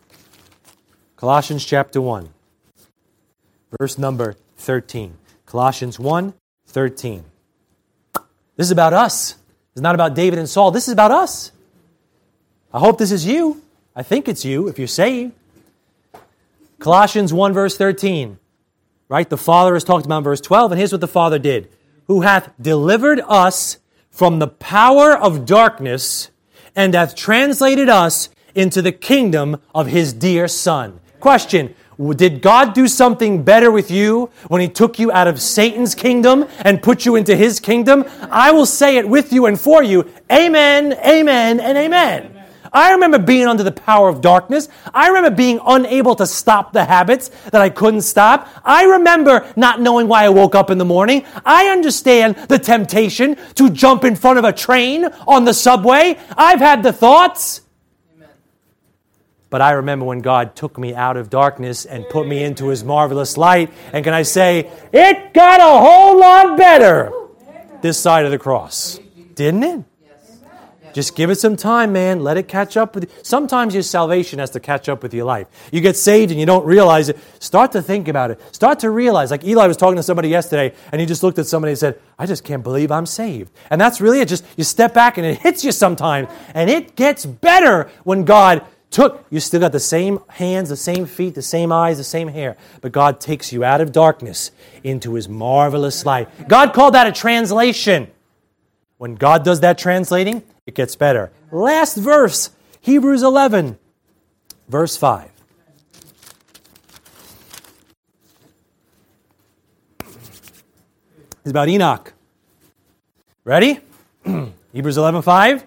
Colossians chapter 1. Verse number 13. Colossians 1, 13. This is about us. It's not about David and Saul. This is about us. I hope this is you. I think it's you if you're saved. Colossians 1, verse 13. Right? The Father is talked about in verse 12, and here's what the Father did. Who hath delivered us from the power of darkness, and hath translated us into the kingdom of his dear Son. Question, did God do something better with you when he took you out of Satan's kingdom and put you into his kingdom? I will say it with you and for you. Amen, amen, and amen. I remember being under the power of darkness. I remember being unable to stop the habits that I couldn't stop. I remember not knowing why I woke up in the morning. I understand the temptation to jump in front of a train on the subway. I've had the thoughts. Amen. But I remember when God took me out of darkness and put me into his marvelous light. And can I say, it got a whole lot better this side of the cross. didn't it? Just give it some time, man. Let it catch up with you. Sometimes your salvation has to catch up with your life. You get saved and you don't realize it. Start to think about it. Start to realize. Like Eli was talking to somebody yesterday, and he just looked at somebody and said, I just can't believe I'm saved. And that's really it. Just you step back and it hits you sometimes. And it gets better when God you still got the same hands, the same feet, the same eyes, the same hair. But God takes you out of darkness into His marvelous light. God called that a translation. When God does that translating, it gets better. Last verse, Hebrews 11, verse 5. It's about Enoch. Ready? Hebrews 11, 5.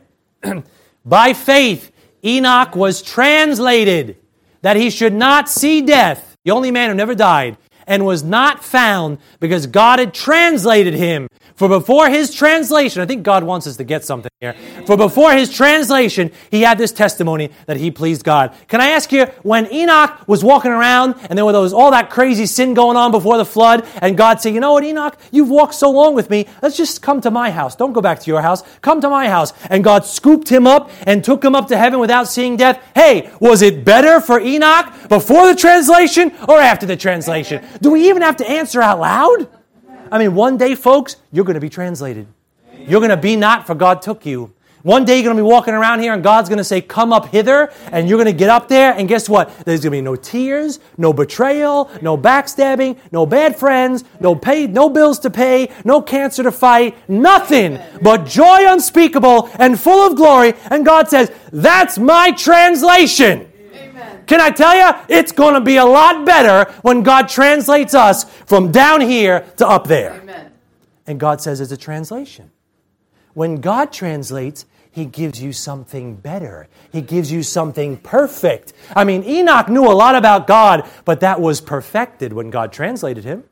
By faith, Enoch was translated that he should not see death, the only man who never died, and was not found because God had translated him. For before his translation, I think God wants us to get something here. For before his translation, he had this testimony that he pleased God. Can I ask you, when Enoch was walking around and there was all that crazy sin going on before the flood, and God said, you know what, Enoch, you've walked so long with me, let's just come to my house. Don't go back to your house. Come to my house. And God scooped him up and took him up to heaven without seeing death. Hey, was it better for Enoch before the translation or after the translation? Do we even have to answer out loud? I mean, one day, folks, you're going to be translated. You're going to be not, for God took you. One day you're going to be walking around here and God's going to say, come up hither, and you're going to get up there, and guess what? There's going to be no tears, no betrayal, no backstabbing, no bad friends, no bills to pay, no cancer to fight, nothing but joy unspeakable and full of glory. And God says, that's my translation. Can I tell you, it's going to be a lot better when God translates us from down here to up there. Amen. And God says it's a translation. When God translates, He gives you something better. He gives you something perfect. I mean, Enoch knew a lot about God, but that was perfected when God translated him.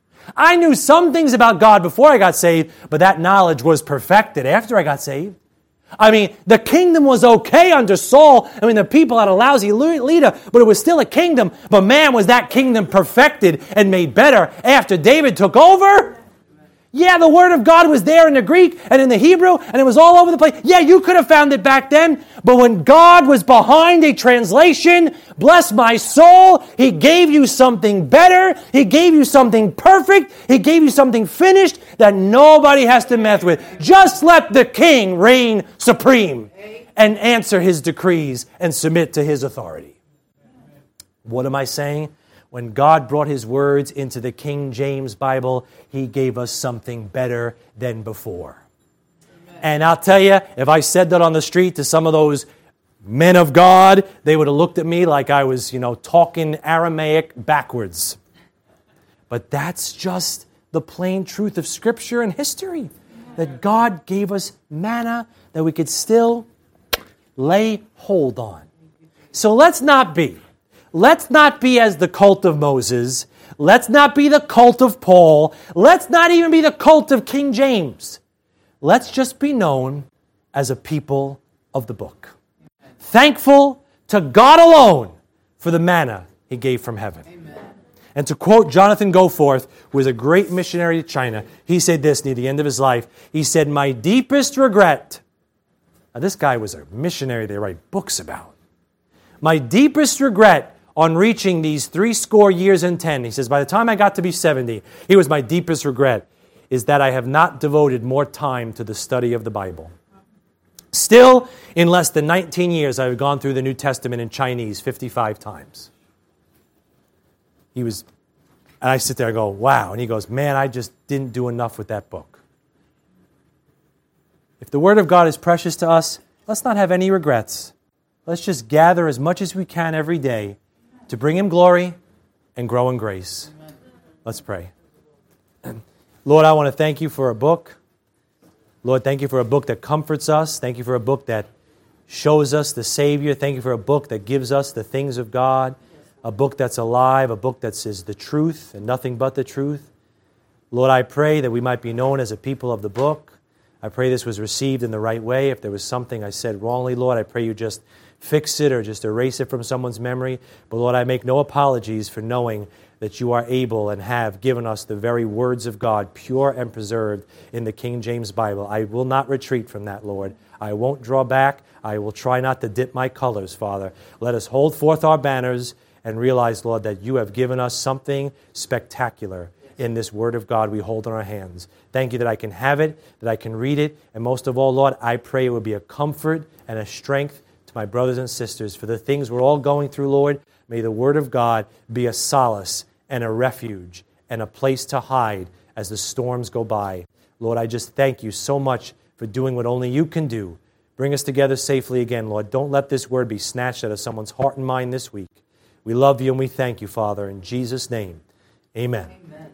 I knew some things about God before I got saved, but that knowledge was perfected after I got saved. I mean, the kingdom was okay under Saul. I mean, the people had a lousy leader, but it was still a kingdom. But man, was that kingdom perfected and made better after David took over? Yeah, the Word of God was there in the Greek and in the Hebrew, and it was all over the place. Yeah, you could have found it back then, but when God was behind a translation, bless my soul, He gave you something better. He gave you something perfect. He gave you something finished that nobody has to mess with. Just let the King reign supreme and answer His decrees and submit to His authority. What am I saying? When God brought His words into the King James Bible, He gave us something better than before. Amen. And I'll tell you, if I said that on the street to some of those men of God, they would have looked at me like I was, talking Aramaic backwards. But that's just the plain truth of Scripture and history. That God gave us manna that we could still lay hold on. So let's not be as the cult of Moses. Let's not be the cult of Paul. Let's not even be the cult of King James. Let's just be known as a people of the book. Thankful to God alone for the manna He gave from heaven. Amen. And to quote Jonathan Goforth, who was a great missionary to China, he said this near the end of his life. He said, my deepest regret. Now this guy was a missionary they write books about. My deepest regret on reaching these 70 years, he says, by the time I got to be 70, he was my deepest regret, is that I have not devoted more time to the study of the Bible. Still, in less than 19 years, I've gone through the New Testament in Chinese 55 times. And I sit there and go, wow. And he goes, man, I just didn't do enough with that book. If the Word of God is precious to us, let's not have any regrets. Let's just gather as much as we can every day to bring Him glory and grow in grace. Amen. Let's pray. Lord, I want to thank You for a book. Lord, thank You for a book that comforts us. Thank You for a book that shows us the Savior. Thank You for a book that gives us the things of God. A book that's alive, a book that says the truth and nothing but the truth. Lord, I pray that we might be known as a people of the book. I pray this was received in the right way. If there was something I said wrongly, Lord, I pray You just fix it or just erase it from someone's memory. But Lord, I make no apologies for knowing that you are able and have given us the very words of God, pure and preserved in the King James Bible. I will not retreat from that, Lord. I won't draw back. I will try not to dip my colors, Father. Let us hold forth our banners and realize, Lord, that you have given us something spectacular in this Word of God we hold in our hands. Thank you that I can have it, that I can read it, and most of all, Lord, I pray it would be a comfort and a strength to my brothers and sisters for the things we're all going through, Lord. May the Word of God be a solace and a refuge and a place to hide as the storms go by. Lord, I just thank you so much for doing what only you can do. Bring us together safely again, Lord. Don't let this word be snatched out of someone's heart and mind this week. We love you and we thank you, Father, in Jesus' name. Amen.